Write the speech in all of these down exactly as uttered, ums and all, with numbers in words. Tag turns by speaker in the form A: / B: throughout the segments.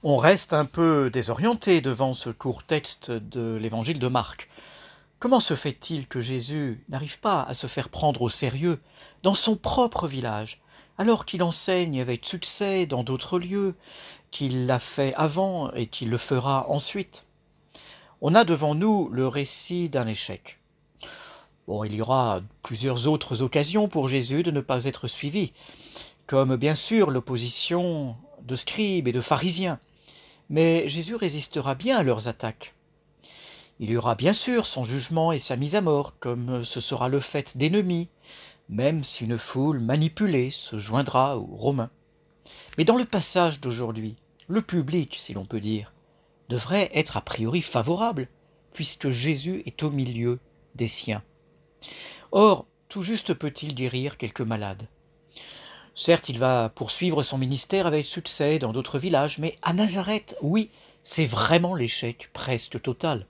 A: On reste un peu désorienté devant ce court texte de l'évangile de Marc. Comment se fait-il que Jésus n'arrive pas à se faire prendre au sérieux dans son propre village, alors qu'il enseigne avec succès dans d'autres lieux, qu'il l'a fait avant et qu'il le fera ensuite? On a devant nous le récit d'un échec. Bon, il y aura plusieurs autres occasions pour Jésus de ne pas être suivi, comme bien sûr l'opposition de scribes et de pharisiens. Mais Jésus résistera bien à leurs attaques. Il y aura bien sûr son jugement et sa mise à mort, comme ce sera le fait d'ennemis, même si une foule manipulée se joindra aux Romains. Mais dans le passage d'aujourd'hui, le public, si l'on peut dire, devrait être a priori favorable, puisque Jésus est au milieu des siens. Or, tout juste peut-il guérir quelques malades. Certes, il va poursuivre son ministère avec succès dans d'autres villages, mais à Nazareth, oui, c'est vraiment l'échec presque total.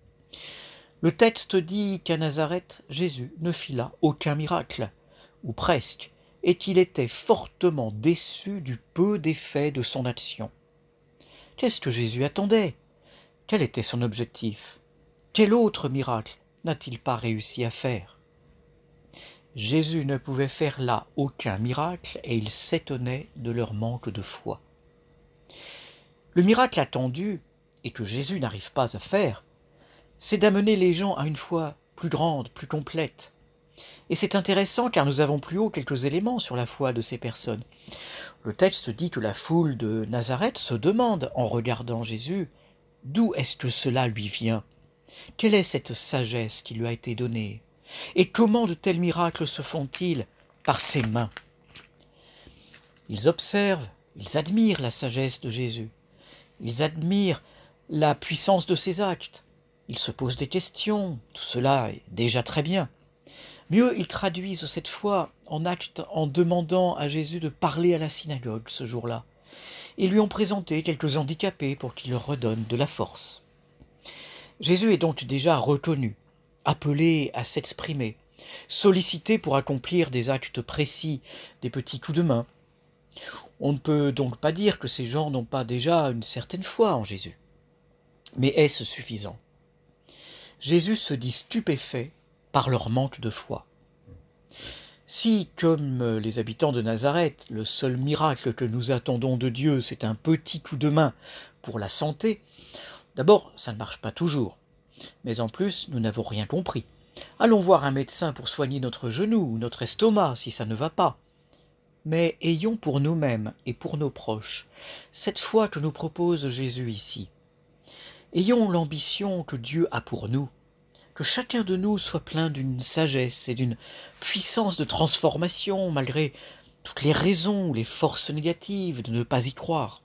A: Le texte dit qu'à Nazareth, Jésus ne fit là aucun miracle, ou presque, et qu'il était fortement déçu du peu d'effet de son action. Qu'est-ce que Jésus attendait? Quel était son objectif? Quel autre miracle n'a-t-il pas réussi à faire? Jésus ne pouvait faire là aucun miracle et il s'étonnait de leur manque de foi. Le miracle attendu, et que Jésus n'arrive pas à faire, c'est d'amener les gens à une foi plus grande, plus complète. Et c'est intéressant car nous avons plus haut quelques éléments sur la foi de ces personnes. Le texte dit que la foule de Nazareth se demande, en regardant Jésus, d'où est-ce que cela lui vient? Quelle est cette sagesse qui lui a été donnée? Et comment de tels miracles se font-ils par ses mains? Ils observent, ils admirent la sagesse de Jésus. Ils admirent la puissance de ses actes. Ils se posent des questions. Tout cela est déjà très bien. Mieux, ils traduisent cette foi en actes en demandant à Jésus de parler à la synagogue ce jour-là. Ils lui ont présenté quelques handicapés pour qu'il leur redonne de la force. Jésus est donc déjà reconnu, appelé à s'exprimer, sollicité pour accomplir des actes précis, des petits coups de main. On ne peut donc pas dire que ces gens n'ont pas déjà une certaine foi en Jésus. Mais est-ce suffisant? Jésus se dit stupéfait par leur manque de foi. Si, comme les habitants de Nazareth, le seul miracle que nous attendons de Dieu, c'est un petit coup de main pour la santé, d'abord, ça ne marche pas toujours. Mais en plus, nous n'avons rien compris. Allons voir un médecin pour soigner notre genou ou notre estomac si ça ne va pas. Mais ayons pour nous-mêmes et pour nos proches cette foi que nous propose Jésus ici. Ayons l'ambition que Dieu a pour nous, que chacun de nous soit plein d'une sagesse et d'une puissance de transformation malgré toutes les raisons ou les forces négatives de ne pas y croire.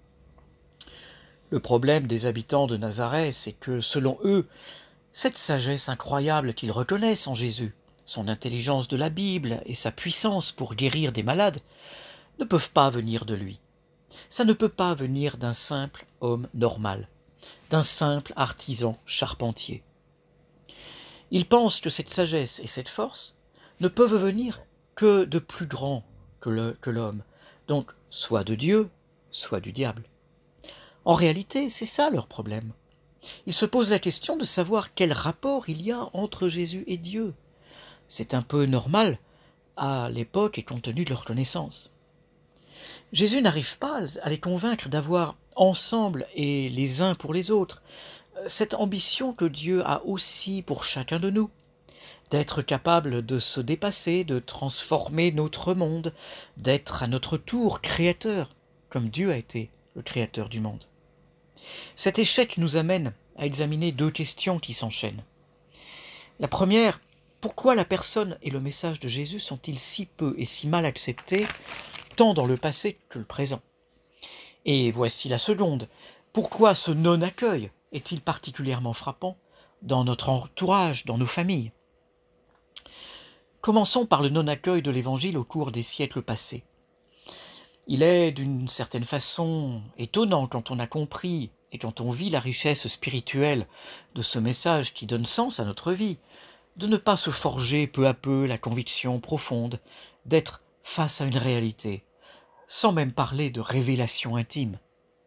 A: Le problème des habitants de Nazareth, c'est que, selon eux, cette sagesse incroyable qu'ils reconnaissent en Jésus, son intelligence de la Bible et sa puissance pour guérir des malades, ne peuvent pas venir de lui. Ça ne peut pas venir d'un simple homme normal, d'un simple artisan charpentier. Ils pensent que cette sagesse et cette force ne peuvent venir que de plus grand que le- que l'homme, donc soit de Dieu, soit du diable. En réalité, c'est ça leur problème. Ils se posent la question de savoir quel rapport il y a entre Jésus et Dieu. C'est un peu normal à l'époque et compte tenu de leur connaissance. Jésus n'arrive pas à les convaincre d'avoir ensemble et les uns pour les autres cette ambition que Dieu a aussi pour chacun de nous, d'être capable de se dépasser, de transformer notre monde, d'être à notre tour créateur, comme Dieu a été le créateur du monde. Cet échec nous amène à examiner deux questions qui s'enchaînent. La première, pourquoi la personne et le message de Jésus sont-ils si peu et si mal acceptés, tant dans le passé que le présent? Et voici la seconde, pourquoi ce non-accueil est-il particulièrement frappant dans notre entourage, dans nos familles? Commençons par le non-accueil de l'Évangile au cours des siècles passés. Il est d'une certaine façon étonnant quand on a compris et quand on vit la richesse spirituelle de ce message qui donne sens à notre vie, de ne pas se forger peu à peu la conviction profonde d'être face à une réalité, sans même parler de révélation intime.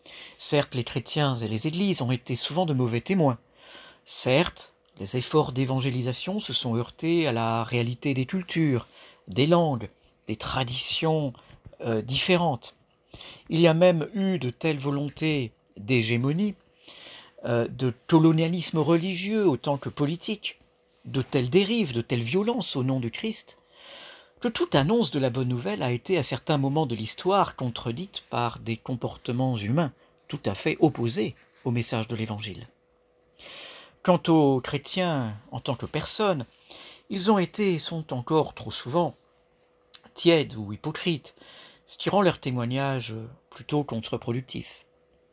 A: Certes, les chrétiens et les églises ont été souvent de mauvais témoins. Certes, les efforts d'évangélisation se sont heurtés à la réalité des cultures, des langues, des traditions euh, différentes. Il y a même eu de telles volontés d'hégémonie, euh, de colonialisme religieux autant que politique, de telles dérives, de telles violences au nom du Christ, que toute annonce de la bonne nouvelle a été à certains moments de l'histoire contredite par des comportements humains tout à fait opposés au message de l'Évangile. Quant aux chrétiens en tant que personnes, ils ont été et sont encore trop souvent tièdes ou hypocrites, ce qui rend leur témoignage plutôt contre-productif.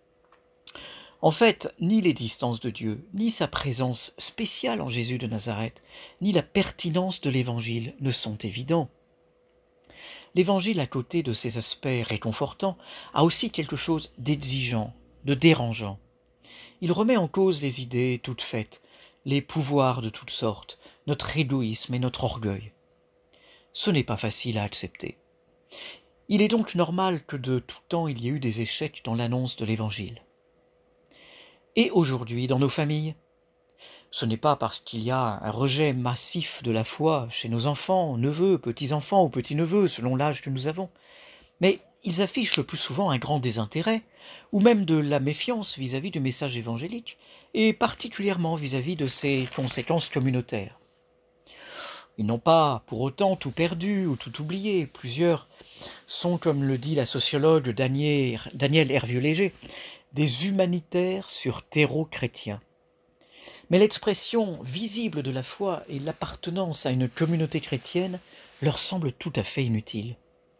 A: En fait, ni l'existence de Dieu, ni sa présence spéciale en Jésus de Nazareth, ni la pertinence de l'Évangile ne sont évidents. L'Évangile, à côté de ses aspects réconfortants, a aussi quelque chose d'exigeant, de dérangeant. Il remet en cause les idées toutes faites, les pouvoirs de toutes sortes, notre égoïsme et notre orgueil. Ce n'est pas facile à accepter. Il est donc normal que de tout temps il y ait eu des échecs dans l'annonce de l'Évangile. Et aujourd'hui, dans nos familles, ce n'est pas parce qu'il y a un rejet massif de la foi chez nos enfants, neveux, petits-enfants ou petits-neveux, selon l'âge que nous avons, mais ils affichent le plus souvent un grand désintérêt, ou même de la méfiance vis-à-vis du message évangélique, et particulièrement vis-à-vis de ses conséquences communautaires. Ils n'ont pas pour autant tout perdu ou tout oublié. Plusieurs sont, comme le dit la sociologue Daniel, Daniel Hervieux-Léger, des humanitaires sur terreau chrétien. Mais l'expression visible de la foi et l'appartenance à une communauté chrétienne leur semble tout à fait inutile.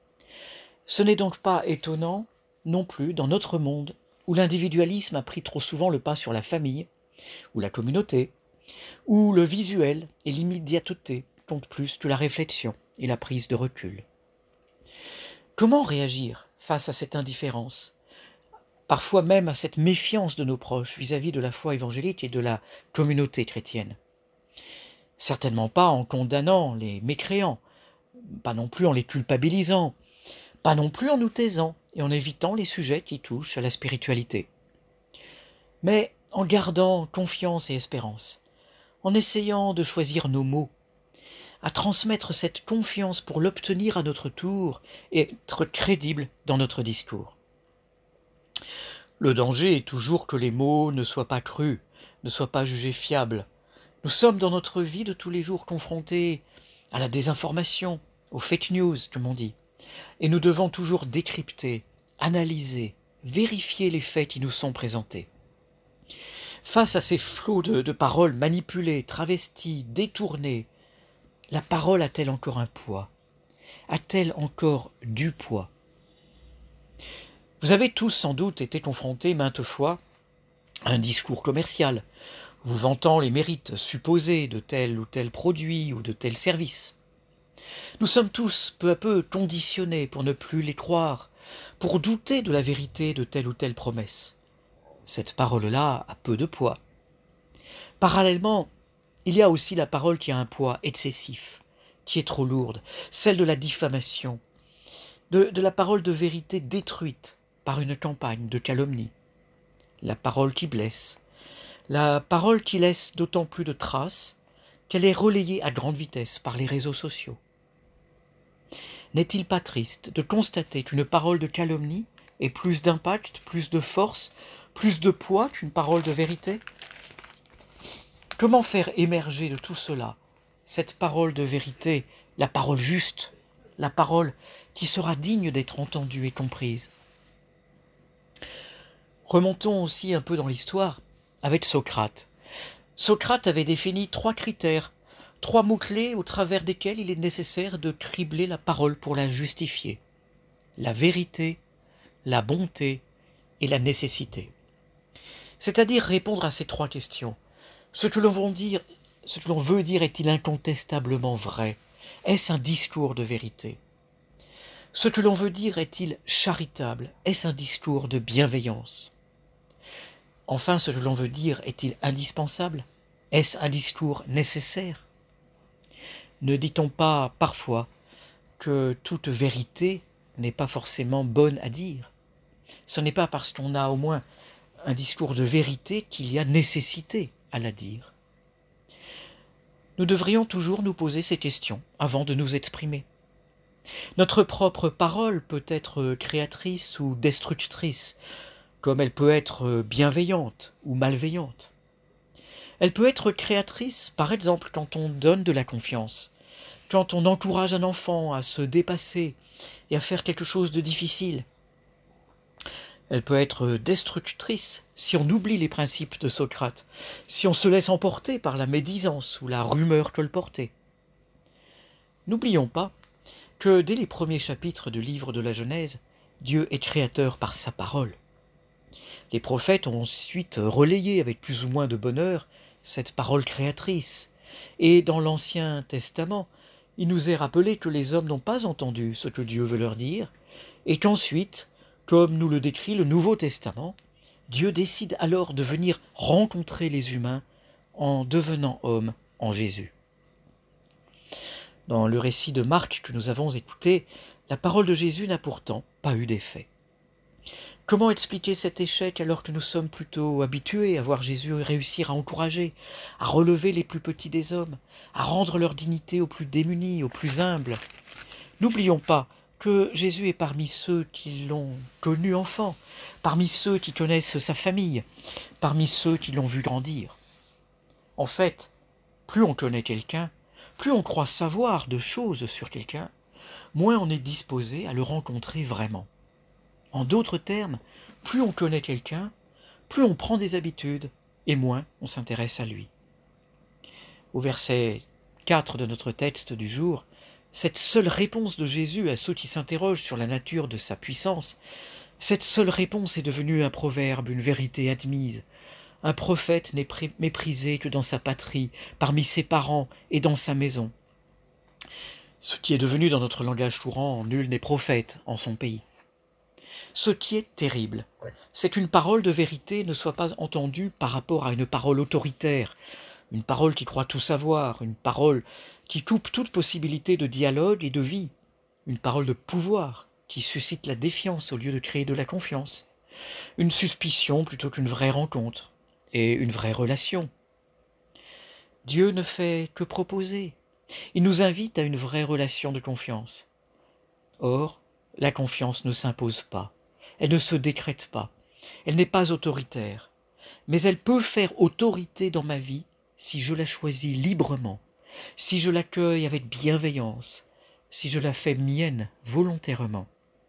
A: Ce n'est donc pas étonnant, non plus, dans notre monde, où l'individualisme a pris trop souvent le pas sur la famille, ou la communauté, où le visuel et l'immédiateté comptent plus que la réflexion et la prise de recul. Comment réagir face à cette indifférence, parfois même à cette méfiance de nos proches vis-à-vis de la foi évangélique et de la communauté chrétienne? Certainement pas en condamnant les mécréants, pas non plus en les culpabilisant, pas non plus en nous taisant et en évitant les sujets qui touchent à la spiritualité. Mais en gardant confiance et espérance, en essayant de choisir nos mots, à transmettre cette confiance pour l'obtenir à notre tour et être crédible dans notre discours. Le danger est toujours que les mots ne soient pas crus, ne soient pas jugés fiables. Nous sommes dans notre vie de tous les jours confrontés à la désinformation, aux fake news, comme on dit. Et nous devons toujours décrypter, analyser, vérifier les faits qui nous sont présentés. Face à ces flots de, de paroles manipulées, travesties, détournées, la parole a-t-elle encore un poids? A-t-elle encore du poids? Vous avez tous sans doute été confrontés maintes fois à un discours commercial, vous vantant les mérites supposés de tel ou tel produit ou de tel service. Nous sommes tous peu à peu conditionnés pour ne plus les croire, pour douter de la vérité de telle ou telle promesse. Cette parole-là a peu de poids. Parallèlement, il y a aussi la parole qui a un poids excessif, qui est trop lourde, celle de la diffamation, de, de la parole de vérité détruite par une campagne de calomnie, la parole qui blesse, la parole qui laisse d'autant plus de traces qu'elle est relayée à grande vitesse par les réseaux sociaux. N'est-il pas triste de constater qu'une parole de calomnie ait plus d'impact, plus de force, plus de poids qu'une parole de vérité? Comment faire émerger de tout cela cette parole de vérité, la parole juste, la parole qui sera digne d'être entendue et comprise? Remontons aussi un peu dans l'histoire avec Socrate. Socrate avait défini trois critères, trois mots-clés au travers desquels il est nécessaire de cribler la parole pour la justifier. La vérité, la bonté et la nécessité. C'est-à-dire répondre à ces trois questions. Ce que l'on veut dire, ce que l'on veut dire est-il incontestablement vrai? Est-ce un discours de vérité? Ce que l'on veut dire est-il charitable? Est-ce un discours de bienveillance? Enfin, ce que l'on veut dire est-il indispensable? Est-ce un discours nécessaire? Ne dit-on pas parfois que toute vérité n'est pas forcément bonne à dire? Ce n'est pas parce qu'on a au moins un discours de vérité qu'il y a nécessité à la dire. Nous devrions toujours nous poser ces questions avant de nous exprimer. Notre propre parole peut être créatrice ou destructrice, comme elle peut être bienveillante ou malveillante. Elle peut être créatrice, par exemple, quand on donne de la confiance, quand on encourage un enfant à se dépasser et à faire quelque chose de difficile. Elle peut être destructrice si on oublie les principes de Socrate, si on se laisse emporter par la médisance ou la rumeur colportée. N'oublions pas que dès les premiers chapitres du livre de la Genèse, Dieu est créateur par sa parole. Les prophètes ont ensuite relayé avec plus ou moins de bonheur cette parole créatrice. Et dans l'Ancien Testament, il nous est rappelé que les hommes n'ont pas entendu ce que Dieu veut leur dire, et qu'ensuite, comme nous le décrit le Nouveau Testament, Dieu décide alors de venir rencontrer les humains en devenant homme en Jésus. Dans le récit de Marc que nous avons écouté, la parole de Jésus n'a pourtant pas eu d'effet. Comment expliquer cet échec alors que nous sommes plutôt habitués à voir Jésus réussir à encourager, à relever les plus petits des hommes, à rendre leur dignité aux plus démunis, aux plus humbles? N'oublions pas que Jésus est parmi ceux qui l'ont connu enfant, parmi ceux qui connaissent sa famille, parmi ceux qui l'ont vu grandir. En fait, plus on connaît quelqu'un, plus on croit savoir de choses sur quelqu'un, moins on est disposé à le rencontrer vraiment. En d'autres termes, plus on connaît quelqu'un, plus on prend des habitudes et moins on s'intéresse à lui. Au verset quatre de notre texte du jour, cette seule réponse de Jésus à ceux qui s'interrogent sur la nature de sa puissance, cette seule réponse est devenue un proverbe, une vérité admise. Un prophète n'est méprisé que dans sa patrie, parmi ses parents et dans sa maison. Ce qui est devenu dans notre langage courant, nul n'est prophète en son pays. Ce qui est terrible, c'est qu'une parole de vérité ne soit pas entendue par rapport à une parole autoritaire, une parole qui croit tout savoir, une parole qui coupe toute possibilité de dialogue et de vie, une parole de pouvoir qui suscite la défiance au lieu de créer de la confiance, une suspicion plutôt qu'une vraie rencontre et une vraie relation. Dieu ne fait que proposer. Il nous invite à une vraie relation de confiance. Or, la confiance ne s'impose pas, elle ne se décrète pas, elle n'est pas autoritaire, mais elle peut faire autorité dans ma vie si je la choisis librement, si je l'accueille avec bienveillance, si je la fais mienne volontairement.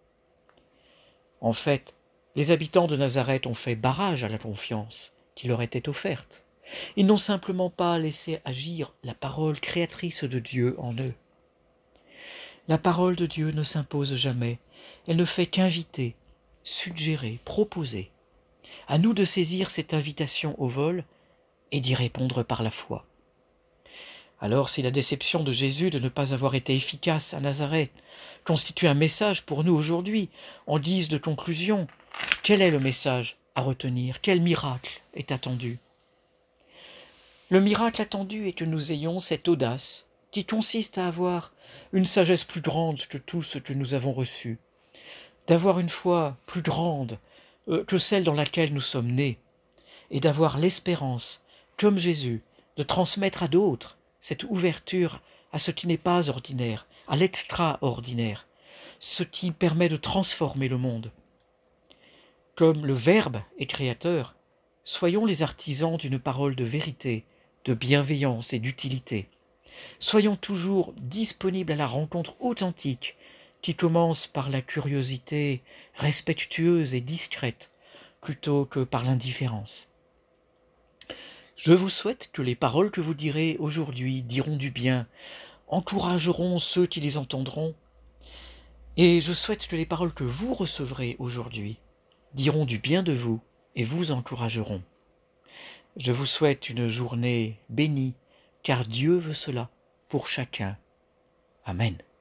A: En fait, les habitants de Nazareth ont fait barrage à la confiance qui leur était offerte. Ils n'ont simplement pas laissé agir la parole créatrice de Dieu en eux. La parole de Dieu ne s'impose jamais, elle ne fait qu'inviter, suggérer, proposer. À nous de saisir cette invitation au vol et d'y répondre par la foi. Alors si la déception de Jésus de ne pas avoir été efficace à Nazareth constitue un message pour nous aujourd'hui, en guise de conclusion, quel est le message à retenir? Quel miracle est attendu? Le miracle attendu est que nous ayons cette audace qui consiste à avoir une sagesse plus grande que tout ce que nous avons reçu, d'avoir une foi plus grande euh, que celle dans laquelle nous sommes nés, et d'avoir l'espérance, comme Jésus, de transmettre à d'autres cette ouverture à ce qui n'est pas ordinaire, à l'extraordinaire, ce qui permet de transformer le monde. Comme le Verbe est créateur, soyons les artisans d'une parole de vérité, de bienveillance et d'utilité. Soyons toujours disponibles à la rencontre authentique qui commence par la curiosité respectueuse et discrète plutôt que par l'indifférence. Je vous souhaite que les paroles que vous direz aujourd'hui diront du bien, encourageront ceux qui les entendront, et je souhaite que les paroles que vous recevrez aujourd'hui diront du bien de vous et vous encourageront. Je vous souhaite une journée bénie, car Dieu veut cela pour chacun. Amen.